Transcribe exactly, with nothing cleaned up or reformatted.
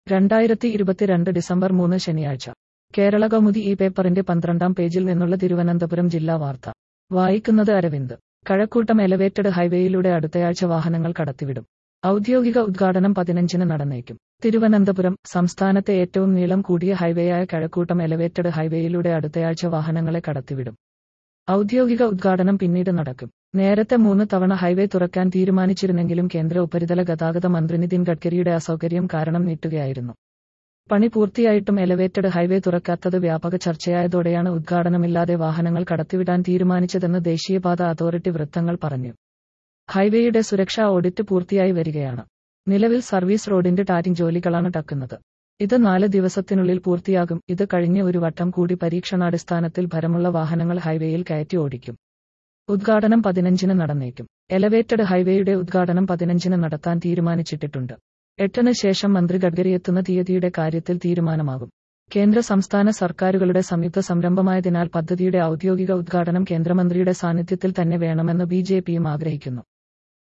രണ്ടായിരത്തി ഇരുപത്തിരണ്ട് ഡിസംബർ മൂന്ന് ശനിയാഴ്ച കേരള കൗമുദി ഈ പേപ്പറിന്റെ പന്ത്രണ്ടാം പേജിൽ നിന്നുള്ള തിരുവനന്തപുരം ജില്ലാ വാർത്ത വായിക്കുന്നത് അരവിന്ദ്. കഴക്കൂട്ടം എലവേറ്റഡ് ഹൈവേയിലൂടെ അടുത്തയാഴ്ച വാഹനങ്ങൾ കടത്തിവിടും. ഔദ്യോഗിക ഉദ്ഘാടനം പതിനഞ്ചിന് നടന്നേക്കും. തിരുവനന്തപുരം സംസ്ഥാനത്തെ ഏറ്റവും നീളം കൂടിയ ഹൈവേയായ കഴക്കൂട്ടം എലവേറ്റഡ് ഹൈവേയിലൂടെ അടുത്തയാഴ്ച വാഹനങ്ങളെ കടത്തിവിടും. ഔദ്യോഗിക ഉദ്ഘാടനം പിന്നീട് നടക്കും. നേരത്തെ മൂന്ന് തവണ ഹൈവേ തുറക്കാൻ തീരുമാനിച്ചിരുന്നെങ്കിലും കേന്ദ്ര ഉപരിതല ഗതാഗത മന്ത്രി നിതിൻ ഗഡ്കരിയുടെ അസൗകര്യം കാരണം നീട്ടുകയായിരുന്നു. പണി പൂർത്തിയായിട്ടും എലവേറ്റഡ് ഹൈവേ തുറക്കാത്തത് വ്യാപക ചർച്ചയായതോടെയാണ് ഉദ്ഘാടനമില്ലാതെ വാഹനങ്ങൾ കടത്തിവിടാൻ തീരുമാനിച്ചതെന്ന് ദേശീയപാത അതോറിറ്റി വൃത്തങ്ങൾ പറഞ്ഞു. ഹൈവേയുടെ സുരക്ഷാ ഓഡിറ്റ് പൂർത്തിയായി വരികയാണ്. നിലവിൽ സർവീസ് റോഡിന്റെ ടാറിംഗ് ജോലികളാണ് നടക്കുന്നത്. ഇത് നാല് ദിവസത്തിനുള്ളിൽ പൂർത്തിയാകും. ഇത് കഴിഞ്ഞ് ഒരു വട്ടം കൂടി പരീക്ഷണാടിസ്ഥാനത്തിൽ ഭാരമുള്ള വാഹനങ്ങൾ ഹൈവേയിൽ കയറ്റി ഓടിക്കും. ഉദ്ഘാടനം പതിനഞ്ചിന് നടന്നേക്കും. എലവേറ്റഡ് ഹൈവേയുടെ ഉദ്ഘാടനം പതിനഞ്ചിന് നടത്താൻ തീരുമാനിച്ചിട്ടുണ്ട്. എട്ടിന് ശേഷം മന്ത്രി ഗഡ്കരി എത്തുന്ന തീയതിയുടെ കാര്യത്തിൽ തീരുമാനമാകും. കേന്ദ്ര സംസ്ഥാന സർക്കാരുകളുടെ സംയുക്ത സംരംഭമായതിനാൽ പദ്ധതിയുടെ ഔദ്യോഗിക ഉദ്ഘാടനം കേന്ദ്രമന്ത്രിയുടെ സാന്നിധ്യത്തിൽ തന്നെ വേണമെന്ന് ബി ജെ പിയും ആഗ്രഹിക്കുന്നു.